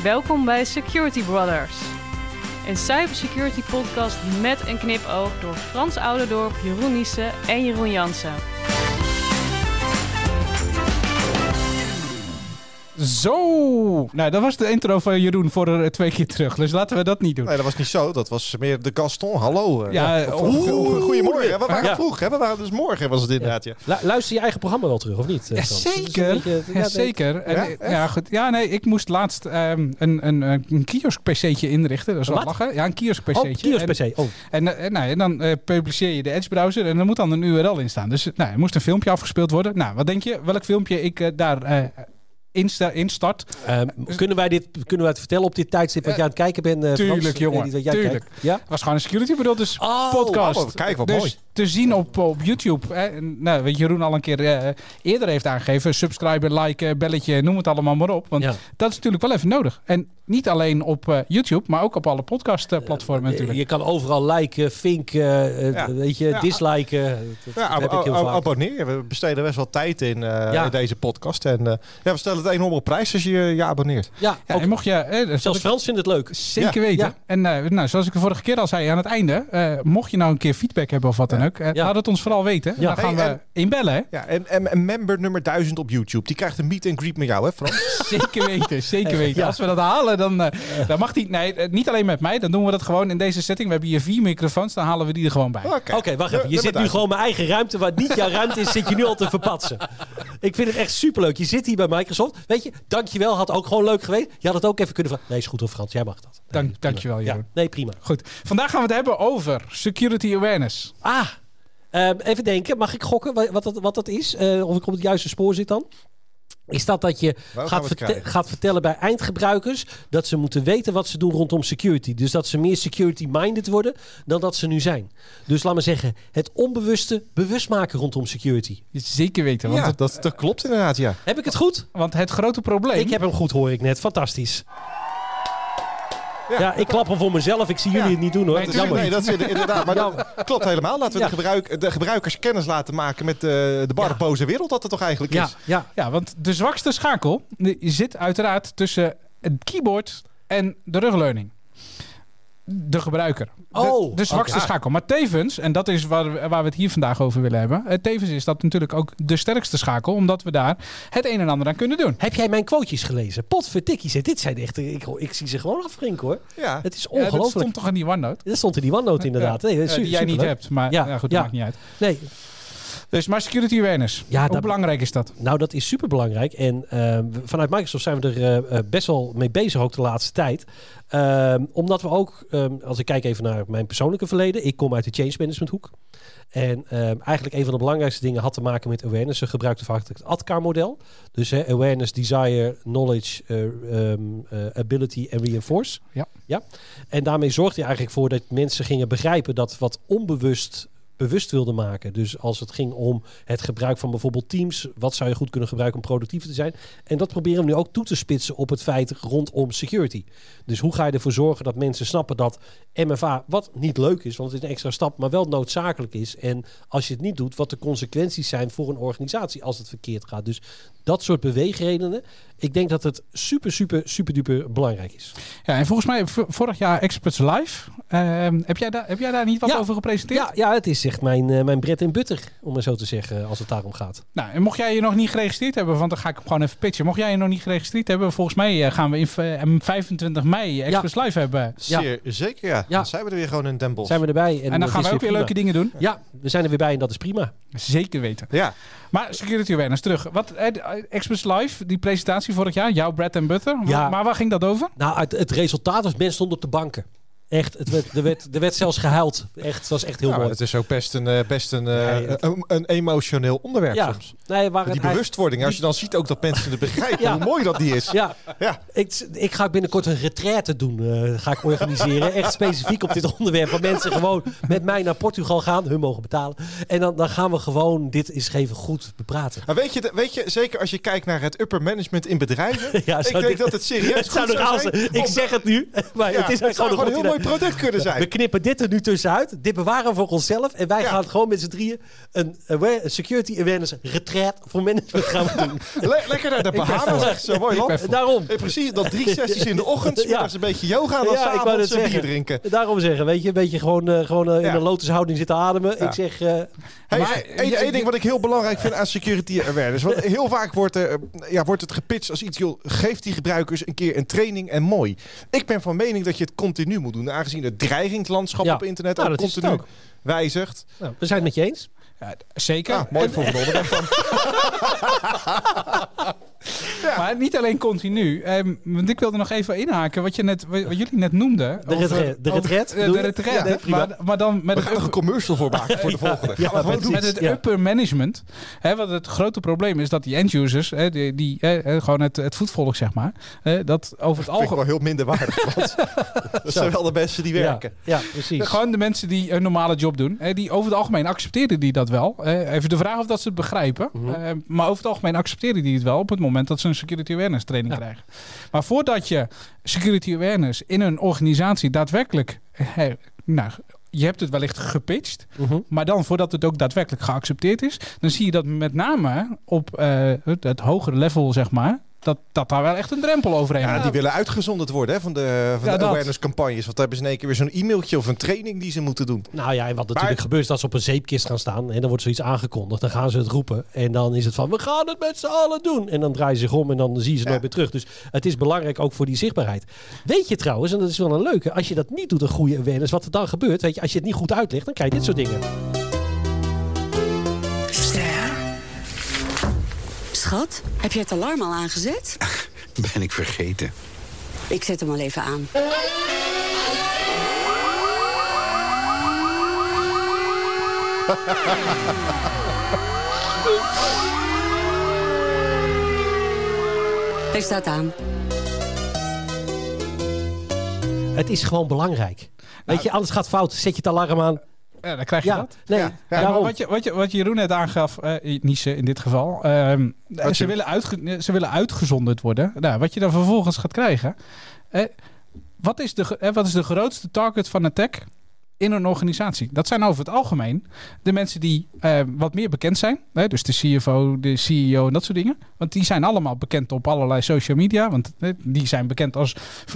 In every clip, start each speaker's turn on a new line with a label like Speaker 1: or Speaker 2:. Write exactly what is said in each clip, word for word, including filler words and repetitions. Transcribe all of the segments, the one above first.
Speaker 1: Welkom bij Security Brothers. Een cybersecurity podcast met een knipoog door Frans Ouderdorp, Jeroen Niesen en Jeroen Jansen.
Speaker 2: Zo, nou dat was de intro van Jeroen voor uh, twee keer terug, dus laten we dat niet doen.
Speaker 3: Nee, dat was niet zo, dat was meer de Gaston, hallo. Uh,
Speaker 2: ja,
Speaker 3: ja, goedemorgen, we waren
Speaker 2: ja.
Speaker 3: vroeg, hè? We waren dus morgen was het inderdaad. Ja.
Speaker 4: Ja. Luister je eigen programma wel terug, of niet?
Speaker 2: Ja, zeker,
Speaker 4: beetje, ja,
Speaker 2: ja, zeker. En,
Speaker 3: ja,
Speaker 2: ja, goed. Ja, nee, ik moest laatst um, een, een, een kiosk-pc'tje inrichten, dat is wel lachen. Ja, een kiosk-pc'tje.
Speaker 4: Oh, kiosk-pc, oh.
Speaker 2: En, en, en, nou, en dan uh, publiceer je de Edge-browser en er moet dan een U R L in staan. Dus nou, er moest een filmpje afgespeeld worden. Nou, wat denk je, welk filmpje ik uh, daar... Uh, Insta, instart.
Speaker 4: Um, kunnen, wij dit, kunnen wij het vertellen op dit tijdstip wat uh, je aan het kijken bent? Uh,
Speaker 2: tuurlijk,
Speaker 4: Frans,
Speaker 2: jongen.
Speaker 4: Uh, jij
Speaker 2: tuurlijk.
Speaker 4: Ja?
Speaker 2: Het was gewoon een security bedoeld
Speaker 4: oh,
Speaker 2: podcast.
Speaker 3: Oh, kijk, wat
Speaker 2: dus
Speaker 3: mooi.
Speaker 2: te zien op, op YouTube. Hè. Nou, weet Jeroen al een keer uh, eerder heeft aangegeven. Subscriber, like, belletje, noem het allemaal maar op. Want ja. dat is natuurlijk wel even nodig. En niet alleen op uh, YouTube, maar ook op alle podcastplatformen uh, natuurlijk.
Speaker 4: Je kan overal liken, vinken, uh, ja. weet je, ja. disliken. Dat,
Speaker 3: ja,
Speaker 4: dat
Speaker 3: ab-
Speaker 4: heb ik heel
Speaker 3: ab- abonneer. We besteden best wel tijd in, uh, ja. in deze podcast. En uh, ja, we stellen het enorm op prijs als je je abonneert.
Speaker 4: Ja,
Speaker 2: ja en mocht je... Eh,
Speaker 4: zelfs ik, Frans vindt het leuk.
Speaker 2: Zeker
Speaker 4: ja.
Speaker 2: weten.
Speaker 4: Ja.
Speaker 2: En uh, nou, zoals ik de vorige keer al zei aan het einde, uh, mocht je nou een keer feedback hebben of wat dan ja. ook, uh, ja. laat het ons vooral weten. Ja. Dan gaan hey, we en, inbellen. Hè?
Speaker 3: Ja, en, en, en member nummer duizend op YouTube, die krijgt een meet and greet met jou, hè Frans?
Speaker 2: Zeker weten, zeker weten. Ja. Als we dat halen, dan, uh, dan mag die... Nee, niet alleen met mij, dan doen we dat gewoon in deze setting. We hebben hier vier microfoons, dan halen we die er gewoon bij.
Speaker 4: Oké, okay. okay, wacht even. Je de, zit nu gewoon mijn eigen ruimte, waar niet jouw ruimte is, zit je nu al te verpatsen. Ik vind het echt superleuk. Je zit hier bij Microsoft. Weet je, dankjewel, had ook gewoon leuk geweest. Je had het ook even kunnen vragen. Nee, is goed hoor Frans, jij mag dat. Nee,
Speaker 2: Dank, dankjewel, Jeroen.
Speaker 4: Ja, nee, prima.
Speaker 2: Goed. Vandaag gaan we het hebben over security awareness.
Speaker 4: Ah, um, even denken. Mag ik gokken wat dat, wat dat is? Uh, of ik op het juiste spoor zit dan? Is dat dat je gaat, verte- gaat vertellen bij eindgebruikers dat ze moeten weten wat ze doen rondom security. Dus dat ze meer security-minded worden dan dat ze nu zijn. Dus laat maar zeggen, het onbewuste bewust maken rondom security.
Speaker 2: Zeker weten. Want
Speaker 3: ja,
Speaker 2: het,
Speaker 3: dat, dat klopt inderdaad, ja.
Speaker 4: Heb ik het goed?
Speaker 2: Want het grote probleem...
Speaker 4: Ik heb hem goed, hoor ik net. Fantastisch. Ja, ja, ik klap hem voor mezelf. Ik zie jullie ja. het niet doen, hoor.
Speaker 3: Nee, dat is, nee, dat is inderdaad. Maar dat klopt helemaal. Laten we ja. de, gebruik, de gebruikers kennis laten maken met de, de barboze ja. wereld dat het toch eigenlijk
Speaker 2: ja.
Speaker 3: is.
Speaker 2: Ja. ja, want de zwakste schakel zit uiteraard tussen het keyboard en de rugleuning. De gebruiker. De,
Speaker 4: oh,
Speaker 2: de zwakste okay. schakel. Maar tevens, en dat is waar, waar we het hier vandaag over willen hebben. Tevens is dat natuurlijk ook de sterkste schakel. Omdat we daar het een en ander aan kunnen doen.
Speaker 4: Heb jij mijn quotejes gelezen? Potvertikkie, dit zijn echt... Ik, ik zie ze gewoon afsprinken, hoor.
Speaker 3: Ja.
Speaker 4: Het is ongelooflijk. Ja,
Speaker 2: dat stond toch in die OneNote?
Speaker 4: Dat stond in die OneNote inderdaad. Nee,
Speaker 2: ja, die jij niet hebt. Maar ja. Ja, goed, dat ja. maakt niet uit.
Speaker 4: Nee.
Speaker 2: Dus maar security awareness. Ja, Hoe dat, belangrijk is dat?
Speaker 4: Nou, dat is super belangrijk. En uh, vanuit Microsoft zijn we er uh, best wel mee bezig ook de laatste tijd. Uh, omdat we ook, um, als ik kijk even naar mijn persoonlijke verleden. Ik kom uit de change management hoek. En uh, eigenlijk een van de belangrijkste dingen had te maken met awareness. Ze gebruikten vaak het A D K A R-model. Dus uh, awareness, desire, knowledge, uh, um, uh, ability en reinforce.
Speaker 2: Ja.
Speaker 4: Ja. En daarmee zorgde je eigenlijk voor dat mensen gingen begrijpen dat wat onbewust bewust wilde maken. Dus als het ging om het gebruik van bijvoorbeeld Teams, wat zou je goed kunnen gebruiken om productiever te zijn? En dat proberen we nu ook toe te spitsen op het feit rondom security. Dus hoe ga je ervoor zorgen dat mensen snappen dat M F A, wat niet leuk is, want het is een extra stap, maar wel noodzakelijk is. En als je het niet doet, wat de consequenties zijn voor een organisatie als het verkeerd gaat. Dus dat soort beweegredenen. Ik denk dat het super, super, super duper belangrijk is.
Speaker 2: Ja, en volgens mij v- vorig jaar Experts Live. Uh, heb, jij da- heb jij daar niet wat
Speaker 4: ja,
Speaker 2: over gepresenteerd?
Speaker 4: Ja, ja, het is echt mijn, uh, mijn bread en butter, om maar zo te zeggen, als het daarom gaat.
Speaker 2: Nou, en mocht jij je nog niet geregistreerd hebben, want dan ga ik hem gewoon even pitchen. Mocht jij je nog niet geregistreerd hebben, volgens mij uh, gaan we in uh, vijfentwintig mei Experts ja. Live hebben.
Speaker 3: Zeer ja. zeker, ja. ja. Dan zijn we er weer gewoon in Den Bosch.
Speaker 4: Zijn we erbij. En,
Speaker 2: en dan gaan we ook weer leuke dingen doen.
Speaker 4: Ja, we zijn er weer bij en dat is prima.
Speaker 2: Zeker weten.
Speaker 3: Ja.
Speaker 2: Maar security awareness, terug. Wat, uh, Experts Live, die presentatie vorig jaar, jouw bread and butter.
Speaker 4: Ja.
Speaker 2: Maar waar ging dat over?
Speaker 4: Nou, het, het resultaat was, mensen stonden op de banken. Echt, het werd, er, werd, er werd zelfs gehuild. Echt, het was echt heel
Speaker 3: ja,
Speaker 4: mooi.
Speaker 3: Het is ook best een, best een, nee, uh, een, een emotioneel onderwerp
Speaker 4: ja.
Speaker 3: soms.
Speaker 4: Nee, waar
Speaker 3: die
Speaker 4: het
Speaker 3: bewustwording, als je dan ziet ook dat mensen het begrijpen, ja. hoe mooi dat die is.
Speaker 4: Ja,
Speaker 3: ja.
Speaker 4: Ik, ik ga binnenkort een retraite doen, uh, ga ik organiseren. Echt specifiek op dit onderwerp. Waar mensen gewoon met mij naar Portugal gaan, hun mogen betalen. En dan, dan gaan we gewoon dit eens even goed bepraten.
Speaker 3: Maar weet je, weet je, zeker als je kijkt naar het upper management in bedrijven.
Speaker 4: ja,
Speaker 3: ik denk
Speaker 4: dit,
Speaker 3: dat het serieus
Speaker 4: het
Speaker 3: goed zou
Speaker 4: zijn.
Speaker 3: zijn.
Speaker 4: Ik zeg het nu, maar
Speaker 3: ja,
Speaker 4: het is
Speaker 3: het
Speaker 4: gewoon
Speaker 3: zou
Speaker 4: een
Speaker 3: heel mooi mooi product kunnen zijn.
Speaker 4: We knippen dit er nu tussenuit. Dit bewaren we voor onszelf. En wij ja. gaan gewoon met z'n drieën een, een security awareness retreat voor management gaan we doen.
Speaker 3: Le- lekker naar de Bahamas. Zo mooi land.
Speaker 4: Daarom.
Speaker 3: Hey, precies, dat drie sessies in de ochtend. Ja. Een beetje yoga en dan
Speaker 4: ja,
Speaker 3: s'avonds bier
Speaker 4: zeggen.
Speaker 3: drinken.
Speaker 4: Daarom zeggen, weet je, een beetje gewoon, uh, gewoon uh, ja. in een lotushouding zitten ademen. Ja. Ik zeg... Uh,
Speaker 3: hey, maar, één, één ding wat ik heel belangrijk vind aan security awareness. Want heel vaak wordt, er, ja, wordt het gepitcht als iets, joh, geef die gebruikers een keer een training en mooi. Ik ben van mening dat je het continu moet doen. Aangezien het dreigingslandschap ja. op internet nou, ook continu ook. wijzigt.
Speaker 4: Nou, we zijn het met je eens.
Speaker 2: Ja, zeker.
Speaker 3: Ah, mooi voor de onderweg dan.
Speaker 2: Ja. Maar niet alleen continu. Um, want ik wilde nog even inhaken wat, je net, wat jullie net noemden.
Speaker 4: De retret. De retret.
Speaker 2: Uh, de retret. Ja, maar, maar dan met
Speaker 3: We gaan
Speaker 2: het
Speaker 3: een commercial voor maken voor de volgende.
Speaker 2: Ja, ja, met, met het ja. upper management. Hè, want het grote probleem is dat die end-users, hè, die, die hè, gewoon het, het voetvolk zeg maar, hè, dat over het algemeen
Speaker 3: wel heel minder waardig. Want dat zijn wel de mensen die werken.
Speaker 4: Ja, ja, precies.
Speaker 2: Gewoon de mensen die een normale job doen. Hè, die over het algemeen accepteren die dat wel. Hè. Even de vraag of dat ze het begrijpen. Mm-hmm. Uh, maar over het algemeen accepteren die het wel op het moment dat ze een security awareness training ja. krijgen. Maar voordat je security awareness in een organisatie daadwerkelijk... Hey, nou, je hebt het wellicht gepitcht, uh-huh. maar dan voordat het ook daadwerkelijk geaccepteerd is, dan zie je dat met name op uh, het, het hogere level, zeg maar, dat, dat daar wel echt een drempel overheen
Speaker 3: ja,
Speaker 2: moet.
Speaker 3: Die willen uitgezonderd worden hè, van de, van
Speaker 2: ja,
Speaker 3: de awareness campagnes. Want daar hebben ze in één keer weer zo'n e-mailtje of een training die ze moeten doen.
Speaker 4: Nou ja, en wat natuurlijk maar, gebeurt is dat ze op een zeepkist gaan staan en dan wordt zoiets aangekondigd. Dan gaan ze het roepen en dan is het van, we gaan het met z'n allen doen. En dan draaien ze zich om en dan zie je ze ja. nooit meer terug. Dus het is belangrijk ook voor die zichtbaarheid. Weet je trouwens, en dat is wel een leuke, als je dat niet doet, een goede awareness, wat er dan gebeurt, weet je, als je het niet goed uitlegt, dan krijg je dit soort dingen.
Speaker 5: Schat, heb je het alarm al aangezet?
Speaker 6: Ben ik vergeten.
Speaker 5: Ik zet hem al even aan. Hij staat aan.
Speaker 4: Het is gewoon belangrijk. Nou, weet je, anders gaat fout. Zet je het alarm aan.
Speaker 2: Ja, dan krijg je
Speaker 4: ja,
Speaker 2: dat.
Speaker 4: Nee,
Speaker 2: ja, ja, maar wat, je, wat, je, wat Jeroen net aangaf, uh, Nice in dit geval, uh, ze, willen uitge, ze willen uitgezonderd worden. Nou, wat je dan vervolgens gaat krijgen, uh, wat, is de, uh, wat is de grootste target van attack in een organisatie? Dat zijn over het algemeen de mensen die uh, wat meer bekend zijn. Hè? Dus de C F O, de C E O en dat soort dingen. Want die zijn allemaal bekend op allerlei social media. Want uh, die zijn bekend als...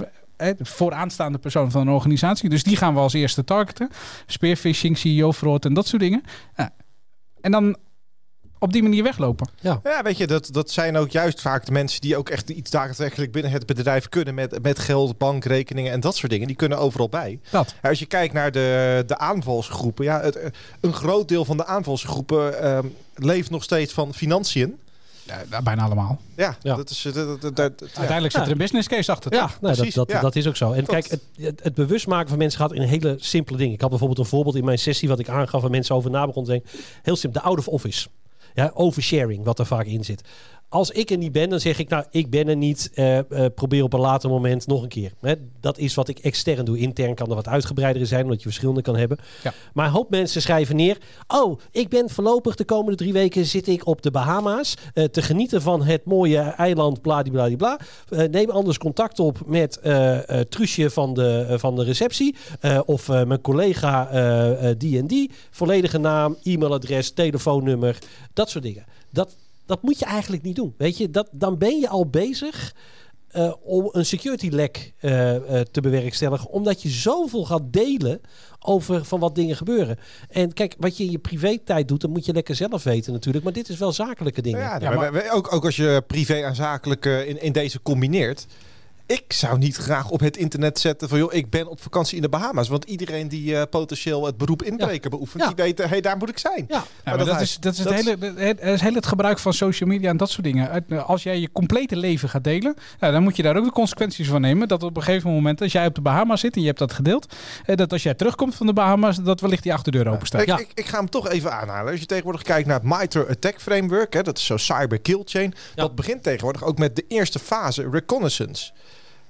Speaker 2: de vooraanstaande persoon van een organisatie. Dus die gaan we als eerste targeten. Spearfishing, C E O-fraud en dat soort dingen. Ja. En dan op die manier weglopen.
Speaker 3: Ja, ja weet je, dat, dat zijn ook juist vaak de mensen die ook echt iets daadwerkelijk binnen het bedrijf kunnen met, met geld, bankrekeningen en dat soort dingen. Die kunnen overal bij.
Speaker 2: Dat.
Speaker 3: Ja, als je kijkt naar de, de aanvalsgroepen. Ja, het, een groot deel van de aanvalsgroepen um, leeft nog steeds van financiën.
Speaker 2: Ja, bijna allemaal.
Speaker 3: Ja, ja. Dat is, dat, dat, dat, dat, ja.
Speaker 2: Uiteindelijk zit er een business case achter.
Speaker 4: Ja, nee, dat, dat, ja. dat is ook zo. En kijk, het, het, het bewust maken van mensen gaat in hele simpele dingen. Ik had bijvoorbeeld een voorbeeld in mijn sessie wat ik aangaf waar mensen over na begonnen te denken. Heel simpel, de out of office. Ja, oversharing, wat er vaak in zit. Als ik er niet ben, dan zeg ik, nou, ik ben er niet. Uh, uh, probeer op een later moment nog een keer. Hè, dat is wat ik extern doe. Intern kan er wat uitgebreider zijn, omdat je verschillende kan hebben. Ja. Maar een hoop mensen schrijven neer. Oh, ik ben voorlopig de komende drie weken zit ik op de Bahama's. Uh, te genieten van het mooie eiland, bladibladibla. Uh, neem anders contact op met uh, uh, Truusje van de, uh, van de receptie. Uh, of uh, mijn collega uh, uh, die en die. Volledige naam, e-mailadres, telefoonnummer. Dat soort dingen. Dat... Dat moet je eigenlijk niet doen. Weet je, dat, dan ben je al bezig uh, om een security lek uh, uh, te bewerkstelligen. Omdat je zoveel gaat delen over van wat dingen gebeuren. En kijk, wat je in je privé-tijd doet, dat moet je lekker zelf weten natuurlijk. Maar dit is wel zakelijke dingen.
Speaker 3: Ja, ja, maar, maar ook, ook als je privé en zakelijk uh, in, in deze combineert. Ik zou niet graag op het internet zetten van, joh, ik ben op vakantie in de Bahama's. Want iedereen die uh, potentieel het beroep inbreker ja. beoefent, ja. die weet, hé, hey, daar moet ik zijn.
Speaker 2: Ja, ja maar, maar dat, dat, is, dat is het, dat hele, het, het hele het gebruik van social media en dat soort dingen. Als jij je complete leven gaat delen, nou, dan moet je daar ook de consequenties van nemen. Dat op een gegeven moment, als jij op de Bahama's zit en je hebt dat gedeeld, dat als jij terugkomt van de Bahama's, dat wellicht die achterdeur open staat.
Speaker 3: Ja. Ik, ik, ik ga hem toch even aanhalen. Als je tegenwoordig kijkt naar het MITRE ATT&CK framework, hè, dat is zo'n cyber kill chain. Ja. Dat begint tegenwoordig ook met de eerste fase, reconnaissance.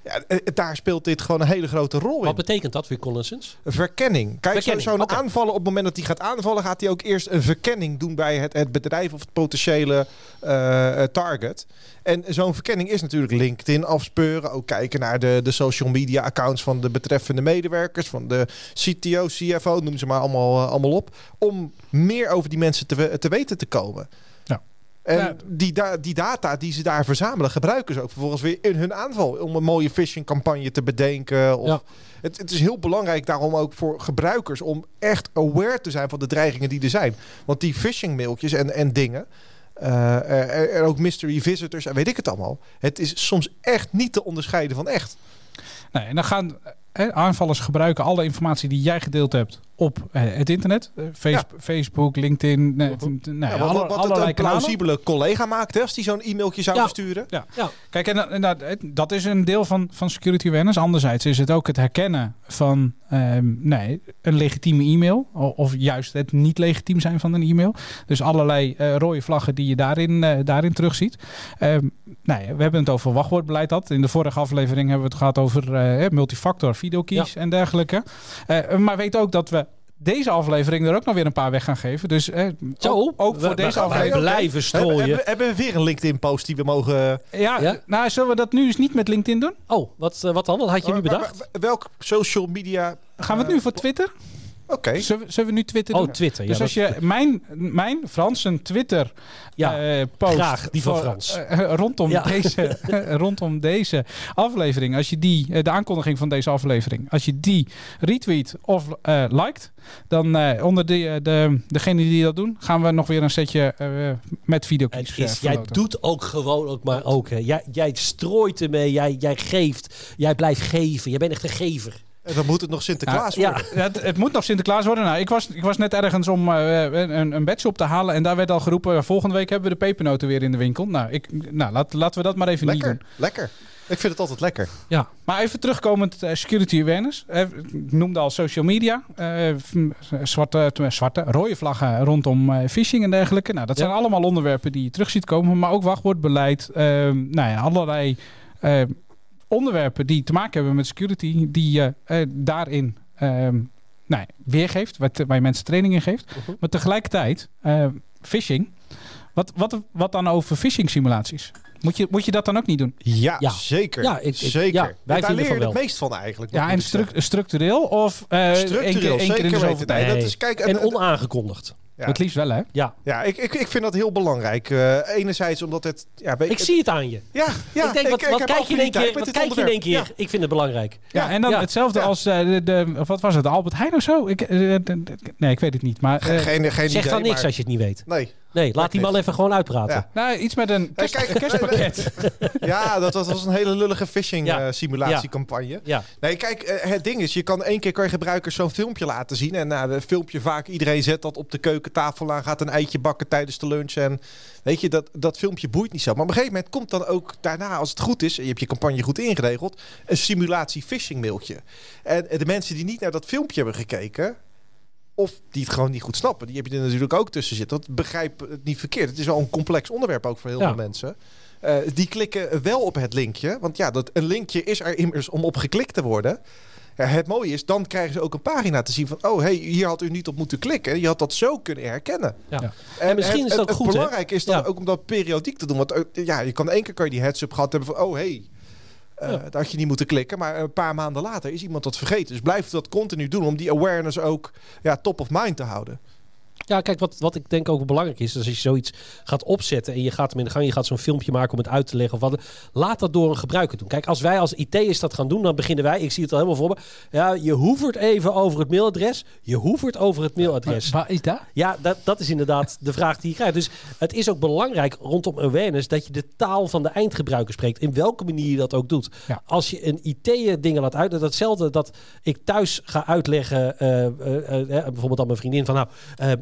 Speaker 3: Ja, daar speelt dit gewoon een hele grote rol in.
Speaker 4: Wat betekent dat, reconnaissance?
Speaker 3: Verkenning. Kijk,
Speaker 4: verkenning.
Speaker 3: zo'n
Speaker 4: Okay.
Speaker 3: aanvallen, op het moment dat hij gaat aanvallen, gaat hij ook eerst een verkenning doen bij het, het bedrijf of het potentiële uh, target. En zo'n verkenning is natuurlijk LinkedIn afspeuren. Ook kijken naar de, de social media accounts van de betreffende medewerkers, van de C T O, C F O, noem ze maar allemaal, uh, allemaal op. Om meer over die mensen te, te weten te komen.
Speaker 2: Ja.
Speaker 3: En
Speaker 2: ja.
Speaker 3: die, da- die data die ze daar verzamelen, gebruiken ze ook vervolgens weer in hun aanval. Om een mooie phishing campagne te bedenken. Of
Speaker 4: Ja.
Speaker 3: het, het is heel belangrijk daarom ook voor gebruikers om echt aware te zijn van de dreigingen die er zijn. Want die phishing mailtjes en, en dingen, uh, er, er ook mystery visitors en weet ik het allemaal. Het is soms echt niet te onderscheiden van echt.
Speaker 2: Nee, en dan gaan eh, aanvallers gebruiken alle informatie die jij gedeeld hebt op eh, het internet. Uh, face-
Speaker 3: Ja.
Speaker 2: Facebook, LinkedIn, nee,
Speaker 3: Uh-huh.
Speaker 2: t- nee,
Speaker 3: Ja, wat,
Speaker 2: alle,
Speaker 3: wat het
Speaker 2: allerlei
Speaker 3: een
Speaker 2: kanalen.
Speaker 3: plausibele collega maakt, hè, als die zo'n e-mailtje zou
Speaker 4: Ja.
Speaker 3: versturen.
Speaker 2: Ja.
Speaker 4: Ja.
Speaker 2: Kijk, en, en dat, dat is een deel van, van security awareness. Anderzijds is het ook het herkennen van um, nee, een legitieme e-mail. Of, of juist het niet legitiem zijn van een e-mail. Dus allerlei uh, rode vlaggen die je daarin, uh, daarin terugziet. Um, nee, we hebben het over wachtwoordbeleid had. In de vorige aflevering hebben we het gehad over uh, multifactor, videokeys
Speaker 4: Ja.
Speaker 2: en dergelijke. Uh, maar weet ook dat we deze aflevering er ook nog weer een paar weg gaan geven. Dus eh,
Speaker 4: Zo,
Speaker 2: ook, ook
Speaker 4: we-
Speaker 2: voor
Speaker 4: we
Speaker 2: deze
Speaker 4: gaan
Speaker 2: aflevering.
Speaker 4: blijven
Speaker 3: Hebben,
Speaker 4: strooien.
Speaker 3: hebben, hebben we weer een LinkedIn-post die we mogen...
Speaker 2: Ja,
Speaker 4: Ja?
Speaker 2: nou zullen we dat nu eens niet met LinkedIn doen?
Speaker 4: Oh, wat, uh, wat dan? Wat had je nu
Speaker 3: Maar- maar-
Speaker 4: bedacht?
Speaker 3: maar welk social media...
Speaker 2: Gaan we het nu voor Twitter?
Speaker 3: Oké. Okay.
Speaker 2: Zullen, we, zullen we nu Twitter
Speaker 4: Oh,
Speaker 2: doen?
Speaker 4: Twitter. Ja,
Speaker 2: Dus
Speaker 4: dat-
Speaker 2: als je mijn, mijn Frans, een Twitter
Speaker 4: Ja,
Speaker 2: eh, post...
Speaker 4: graag, die van
Speaker 2: voor,
Speaker 4: Frans.
Speaker 2: eh, rondom,
Speaker 4: Ja.
Speaker 2: deze, rondom deze aflevering, als je die, eh, de aankondiging van deze aflevering, als je die retweet of uh, liked, dan uh, onder de, uh, de, degene die dat doen, gaan we nog weer een setje uh, met video's
Speaker 4: Het is, jij doet ook gewoon ook maar ook. Hè. Jij, jij strooit ermee, jij, jij geeft, jij blijft geven. Jij bent echt een gever.
Speaker 3: En dan moet het nog Sinterklaas
Speaker 4: Ja,
Speaker 3: worden.
Speaker 2: Ja, het, het moet nog Sinterklaas worden. Nou, ik, was, ik was net ergens om uh, een, een badge op te halen. En daar werd al geroepen, volgende week hebben we de pepernoten weer in de winkel. Nou, ik, nou laat, laten we dat maar even
Speaker 3: Lekker,
Speaker 2: niet doen.
Speaker 3: lekker. Ik vind het altijd lekker.
Speaker 4: Ja.
Speaker 2: Maar even terugkomend uh, security awareness. Uh, ik noemde al social media. Uh, zwarte, zwarte, rode vlaggen rondom uh, phishing en dergelijke. Nou, dat
Speaker 4: Ja.
Speaker 2: zijn allemaal onderwerpen die je terug ziet komen. Maar ook wachtwoordbeleid. Uh, nou ja, allerlei... Uh, onderwerpen die te maken hebben met security, die je uh, uh, daarin uh, nou ja, weergeeft, waar, waar je mensen training in geeft. Uh-huh. Maar tegelijkertijd, uh, phishing, wat, wat, wat dan over phishing simulaties? Moet je, moet je dat dan ook niet doen?
Speaker 3: Ja,
Speaker 4: Ja.
Speaker 3: zeker.
Speaker 4: Ja, ik- ik-
Speaker 3: zeker.
Speaker 4: ja,
Speaker 3: En
Speaker 4: wij
Speaker 3: daar
Speaker 4: vinden
Speaker 3: leer je
Speaker 4: van
Speaker 3: het
Speaker 4: wel.
Speaker 3: meest van eigenlijk.
Speaker 2: Ja,
Speaker 3: moet
Speaker 2: en
Speaker 3: ik
Speaker 2: stru-
Speaker 3: zeggen.
Speaker 2: structureel of uh, één keer, één keer in
Speaker 3: zeker
Speaker 2: de zoveel
Speaker 3: weten.
Speaker 2: tijd?
Speaker 3: Nee, dat is, kijk,
Speaker 4: En
Speaker 3: en-
Speaker 4: onaangekondigd.
Speaker 3: ja.
Speaker 2: Het liefst wel, hè?
Speaker 4: Ja.
Speaker 3: Ja, ik, ik, ik vind dat heel belangrijk. Uh, enerzijds omdat het... Ja, weet,
Speaker 4: Ik zie het aan je.
Speaker 3: Ja, ja.
Speaker 4: ik denk, wat,
Speaker 3: ik,
Speaker 4: wat
Speaker 3: ik heb
Speaker 4: kijk je in één
Speaker 3: affiniteit
Speaker 4: keer?
Speaker 3: met
Speaker 4: Wat
Speaker 3: dit
Speaker 4: kijk je in één keer?
Speaker 3: onderwerp.
Speaker 4: Ik vind het belangrijk.
Speaker 2: Ja, en dan
Speaker 4: ja.
Speaker 2: hetzelfde
Speaker 3: Ja.
Speaker 2: als uh, de, de, of wat was het, de Albert Heijn of zo? Ik, uh, de, de, nee, ik weet het niet. Maar,
Speaker 3: Ja.
Speaker 2: uh,
Speaker 3: Geen, geen
Speaker 4: Zeg
Speaker 3: idee,
Speaker 4: dan niks
Speaker 3: maar-
Speaker 4: als je het niet weet.
Speaker 3: Nee.
Speaker 4: Nee, laat die man
Speaker 3: niks.
Speaker 4: even gewoon uitpraten.
Speaker 3: Ja.
Speaker 2: nou, iets met een kerst,
Speaker 3: kijk,
Speaker 2: kerstpakket.
Speaker 3: Ja, dat, dat was een hele lullige phishing
Speaker 4: Ja.
Speaker 3: uh, simulatiecampagne.
Speaker 4: Ja.
Speaker 3: Nee, kijk, uh, het ding is, je kan één keer kan je gebruikers zo'n filmpje laten zien. En na nou, het filmpje vaak, iedereen zet dat op de keukentafel aan, gaat een eitje bakken tijdens de lunch. En weet je, dat, dat filmpje boeit niet zo. Maar op een gegeven moment komt dan ook daarna, als het goed is, en je hebt je campagne goed ingeregeld, een simulatie phishing mailtje. En de mensen die niet naar dat filmpje hebben gekeken, of die het gewoon niet goed snappen, die heb je er natuurlijk ook tussen zitten. Want begrijp het niet verkeerd. Het is wel een complex onderwerp ook voor heel
Speaker 4: Ja.
Speaker 3: veel mensen. Uh, die klikken wel op het linkje. Want ja, dat, een linkje is er immers om op geklikt te worden. Ja, het mooie is, dan krijgen ze ook een pagina te zien van, oh, hey, hier had u niet op moeten klikken. Je had dat zo kunnen herkennen.
Speaker 4: Ja.
Speaker 2: Ja.
Speaker 3: En,
Speaker 4: En misschien
Speaker 3: het,
Speaker 4: is dat
Speaker 3: het,
Speaker 4: goed,
Speaker 3: het
Speaker 4: hè?
Speaker 3: belangrijk is dan
Speaker 4: Ja.
Speaker 3: ook om dat periodiek te doen. Want uh, ja, je kan één keer kan je die heads-up gehad hebben van, oh, hey, Uh,
Speaker 4: Ja.
Speaker 3: daar had je niet moeten klikken. Maar een paar maanden later is iemand dat vergeten. Dus blijf dat continu doen om die awareness ook ja, top of mind te houden.
Speaker 4: Ja, kijk, wat, wat ik denk ook belangrijk is, is als je zoiets gaat opzetten en je gaat hem in de gang, je gaat zo'n filmpje maken om het uit te leggen of wat, laat dat door een gebruiker doen. Kijk, als wij als I T'ers dat gaan doen, dan beginnen wij, ik zie het al helemaal voor me, ja, je hoevert even over het mailadres, je hoevert over het mailadres.
Speaker 2: Waar is dat?
Speaker 4: Ja, dat, dat is inderdaad de vraag die je krijgt. Dus het is ook belangrijk rondom awareness dat je de taal van de eindgebruiker spreekt. In welke manier je dat ook doet.
Speaker 2: Ja.
Speaker 4: Als je een I T dingen laat uit, datzelfde dat ik thuis ga uitleggen, uh, uh, uh, uh, bijvoorbeeld aan mijn vriendin van nou, uh,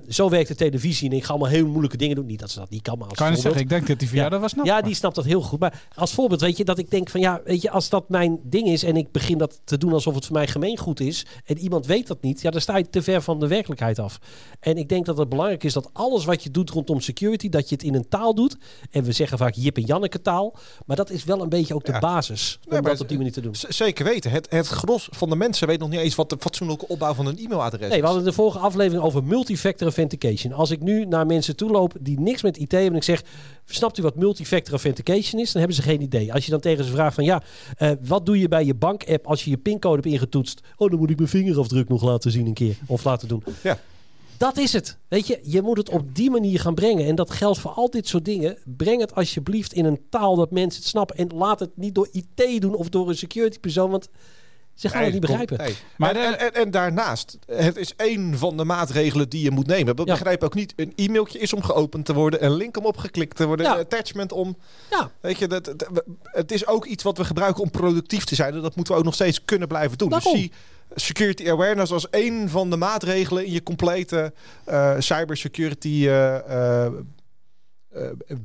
Speaker 4: zo werkt de televisie en ik ga allemaal heel moeilijke dingen doen. Niet dat ze dat niet kan, maar als
Speaker 2: Kan je
Speaker 4: voorbeeld.
Speaker 2: zeggen, ik denk dat die voor jou
Speaker 4: Ja.
Speaker 2: dat was snap.
Speaker 4: Ja, die snapt dat heel goed. Maar als voorbeeld, weet je, dat ik denk van ja, weet je, als dat mijn ding is en ik begin dat te doen alsof het voor mij gemeengoed is en iemand weet dat niet, ja, dan sta je te ver van de werkelijkheid af. En ik denk dat het belangrijk is dat alles wat je doet rondom security, dat je het in een taal doet. En we zeggen vaak Jip en Janneke taal, maar dat is wel een beetje ook de
Speaker 3: Ja.
Speaker 4: basis om
Speaker 3: Nee, maar
Speaker 4: dat op die manier te doen.
Speaker 3: Z- Zeker weten. Het, het gros van de mensen weet nog niet eens wat de fatsoenlijke opbouw van een e-mailadres
Speaker 4: Nee,
Speaker 3: is.
Speaker 4: we hadden de vorige aflevering over multifactor authentication. Als ik nu naar mensen toe loop die niks met I T hebben en ik zeg, snapt u wat multifactor authentication is? Dan hebben ze geen idee. Als je dan tegen ze vraagt van ja, uh, wat doe je bij je bankapp als je je pincode hebt ingetoetst? Oh, dan moet ik mijn vingerafdruk nog laten zien een keer. Of laten doen.
Speaker 3: Ja.
Speaker 4: Dat is het. Weet je, je moet het op die manier gaan brengen. En dat geldt voor al dit soort dingen. Breng het alsjeblieft in een taal dat mensen het snappen. En laat het niet door I T doen of door een security persoon. Want ze gaan
Speaker 3: Nee,
Speaker 4: het niet
Speaker 3: kom-
Speaker 4: begrijpen.
Speaker 3: nee.
Speaker 2: Maar
Speaker 3: Maar en, en, en daarnaast, het is één van de maatregelen die je moet nemen. We
Speaker 4: Ja.
Speaker 3: begrijpen ook niet, een e-mailtje is om geopend te worden, een link om opgeklikt te worden,
Speaker 4: Ja.
Speaker 3: een attachment om...
Speaker 4: Ja.
Speaker 3: Weet je, dat, dat- we- het is ook iets wat we gebruiken om productief te zijn. En dat moeten we ook nog steeds kunnen blijven doen.
Speaker 4: Daarom.
Speaker 3: Dus zie security awareness als één van de maatregelen in je complete uh, cybersecurity uh, uh, uh,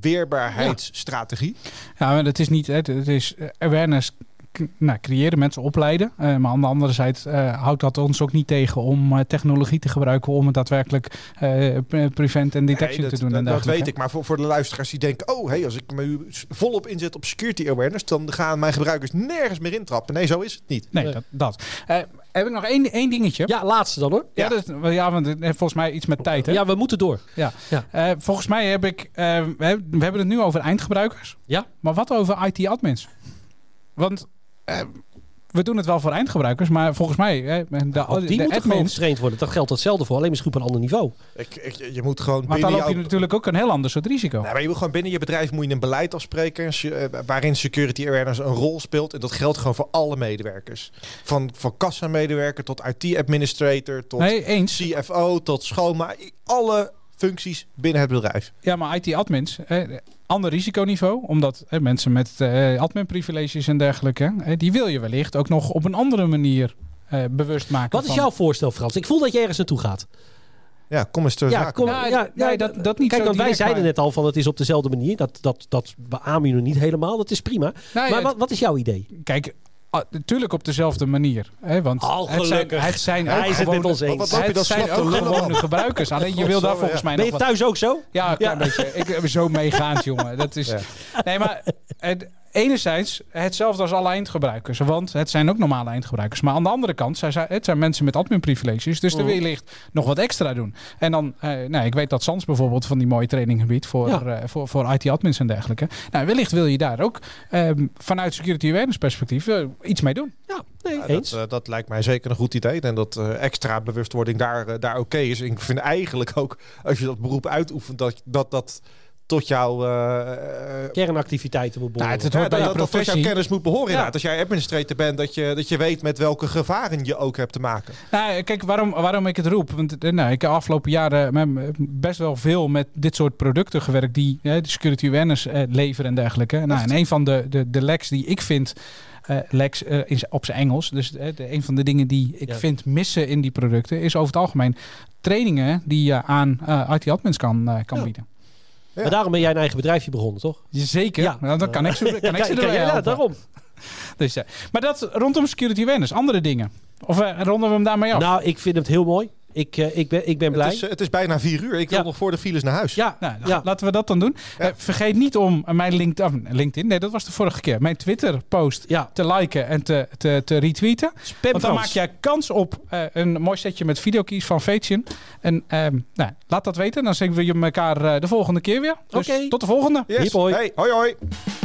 Speaker 3: weerbaarheidsstrategie.
Speaker 2: Ja, maar het is niet, het, het is awareness k- nou, creëren, mensen opleiden. Uh, maar aan de andere zijde uh, houdt dat ons ook niet tegen om uh, technologie te gebruiken om het daadwerkelijk uh, pre- prevent en detection
Speaker 3: Nee, dat,
Speaker 2: te doen. En
Speaker 3: dat, dat
Speaker 2: dergelijke.
Speaker 3: weet ik. Maar voor, voor de luisteraars die denken, oh, hey, als ik me nu volop inzet op security awareness, dan gaan mijn gebruikers nergens meer intrappen. Nee, zo is het niet.
Speaker 2: Nee,
Speaker 4: Nee.
Speaker 2: dat. dat. Uh, heb ik nog één, één dingetje?
Speaker 4: Ja, laatste dan hoor.
Speaker 2: Ja,
Speaker 3: Ja.
Speaker 2: dat, is- ja, want het heeft volgens mij iets met tijd. Hè?
Speaker 4: Ja, we moeten door.
Speaker 2: Ja.
Speaker 4: Ja.
Speaker 2: Uh, volgens mij heb ik... Uh, we, hebben, we hebben het nu over eindgebruikers.
Speaker 4: Ja.
Speaker 2: Maar wat over I T-admins? Want uh, we doen het wel voor eindgebruikers, maar volgens mij... Hè, de,
Speaker 4: Ook die
Speaker 2: de
Speaker 4: moeten gewoon
Speaker 2: admins...
Speaker 4: getraind worden. Dat geldt hetzelfde voor. Alleen misschien op een ander niveau.
Speaker 3: Ik, ik, je moet gewoon
Speaker 2: Maar dan
Speaker 3: binnen
Speaker 2: loop je
Speaker 3: jouw-
Speaker 2: natuurlijk ook een heel ander soort risico.
Speaker 3: Nou, maar je moet gewoon binnen je bedrijf moet je een beleid afspreken uh, waarin security awareness een rol speelt. En dat geldt gewoon voor alle medewerkers. Van, van kassamedewerker tot I T-administrator, tot
Speaker 2: Nee, eens.
Speaker 3: C F O, tot schoonmaak. Alle functies binnen het bedrijf.
Speaker 2: Ja, maar I T-admins, eh, ander risiconiveau. Omdat eh, mensen met eh, admin-privileges en dergelijke, eh, die wil je wellicht ook nog op een andere manier eh, bewust maken.
Speaker 4: Wat is
Speaker 2: van-
Speaker 4: jouw voorstel, Frans? Ik voel dat je ergens naartoe gaat.
Speaker 3: Ja, kom eens ter
Speaker 4: Ja,
Speaker 3: zake.
Speaker 4: kom,
Speaker 2: Ja,
Speaker 4: ja,
Speaker 2: nee,
Speaker 4: ja,
Speaker 2: dat- dat niet
Speaker 4: Kijk,
Speaker 2: zo
Speaker 4: want wij
Speaker 2: direct,
Speaker 4: zeiden
Speaker 2: maar-
Speaker 4: net al van het is op dezelfde manier. Dat, dat, dat beamen je nog niet helemaal. Dat is prima.
Speaker 2: Nou,
Speaker 4: maar
Speaker 2: ja,
Speaker 4: wat, wat is jouw idee?
Speaker 2: Kijk, ah, natuurlijk op dezelfde manier. Hè, want
Speaker 4: Al
Speaker 2: het zijn,
Speaker 4: gelukkig.
Speaker 2: het zijn
Speaker 4: Hij
Speaker 2: ook
Speaker 4: is het
Speaker 2: gewoon,
Speaker 4: met ons eens.
Speaker 3: Wat loop je
Speaker 2: het
Speaker 3: dan
Speaker 2: zijn
Speaker 3: slap te
Speaker 2: ook
Speaker 3: lullen?
Speaker 2: gewone gebruikers. Alleen je wil daar volgens mij
Speaker 4: Ben
Speaker 2: nog
Speaker 4: je
Speaker 2: wat...
Speaker 4: thuis ook zo?
Speaker 2: Ja, een klein
Speaker 4: Ja.
Speaker 2: beetje. Ik heb zo meegaand, jongen. Dat is...
Speaker 3: Ja.
Speaker 2: Nee, maar het, enerzijds hetzelfde als alle eindgebruikers. Want het zijn ook normale eindgebruikers. Maar aan de andere kant, zij zijn, het zijn mensen met adminprivileges. Dus dan wil je licht nog wat extra doen. En dan, eh, nou, ik weet dat Sans bijvoorbeeld van die mooie training biedt voor,
Speaker 4: Ja.
Speaker 2: eh, voor, voor I T-admins en dergelijke. Nou, wellicht wil je daar ook eh, vanuit security awareness perspectief eh, iets mee doen.
Speaker 4: Ja, nee,
Speaker 3: Ja,
Speaker 4: eens.
Speaker 3: dat, uh, dat lijkt mij zeker een goed idee. En dat uh, extra bewustwording daar, uh, daar oké is. En ik vind eigenlijk ook, als je dat beroep uitoefent, dat dat, dat tot jouw... Uh,
Speaker 4: Kernactiviteiten moet
Speaker 2: Nou,
Speaker 4: behoren.
Speaker 2: het
Speaker 3: ja,
Speaker 2: hoort bij
Speaker 3: dat,
Speaker 2: je
Speaker 3: dat tot jouw
Speaker 2: professie.
Speaker 3: kennis moet behoren.
Speaker 4: Ja.
Speaker 3: inderdaad. Als jij administrator bent, dat je, dat je weet met welke gevaren je ook hebt te maken.
Speaker 2: Nou, kijk, waarom, waarom ik het roep. Want eh, nou, ik heb afgelopen jaren eh, best wel veel met dit soort producten gewerkt die eh, de security awareness eh, leveren en dergelijke. Nou, en een van de, de, de leks die ik vind, uh, leks uh, is op zijn Engels. Dus uh, de, een van de dingen die ik
Speaker 4: Ja.
Speaker 2: vind missen in die producten is over het algemeen trainingen die je aan uh, I T-admins kan, uh, kan
Speaker 4: Ja.
Speaker 2: bieden.
Speaker 3: Ja.
Speaker 4: Maar daarom ben jij een eigen bedrijfje begonnen, toch?
Speaker 2: Zeker.
Speaker 4: Ja.
Speaker 2: Ja. Dan kan ik ze, kan ik ze
Speaker 4: Kijk,
Speaker 2: erbij
Speaker 4: ja,
Speaker 2: helpen.
Speaker 4: daarom.
Speaker 2: Dus, uh, maar dat rondom security awareness, andere dingen. Of uh, ronden we hem daarmee af?
Speaker 4: Nou, ik vind het heel mooi. Ik, uh, ik, ben, ik ben blij.
Speaker 3: Het is, uh, het is bijna vier uur. Ik wil
Speaker 4: Ja.
Speaker 3: nog voor de files naar huis.
Speaker 4: ja,
Speaker 2: Nou,
Speaker 4: ja.
Speaker 2: laten we dat dan doen.
Speaker 3: Ja.
Speaker 2: Uh, vergeet niet om mijn LinkedIn, LinkedIn, nee, dat was de vorige keer, mijn Twitter-post
Speaker 4: ja.
Speaker 2: te liken en te, te, te retweeten.
Speaker 4: Spam
Speaker 2: Want dan
Speaker 4: Frans.
Speaker 2: maak jij kans op uh, een mooi setje met videokeys van Faetjen. En um, nou, laat dat weten. Dan zien we je elkaar uh, de volgende keer weer. Dus
Speaker 4: Oké.
Speaker 2: tot de volgende.
Speaker 3: Yes.
Speaker 4: Hip, hoi.
Speaker 3: Hey, hoi hoi.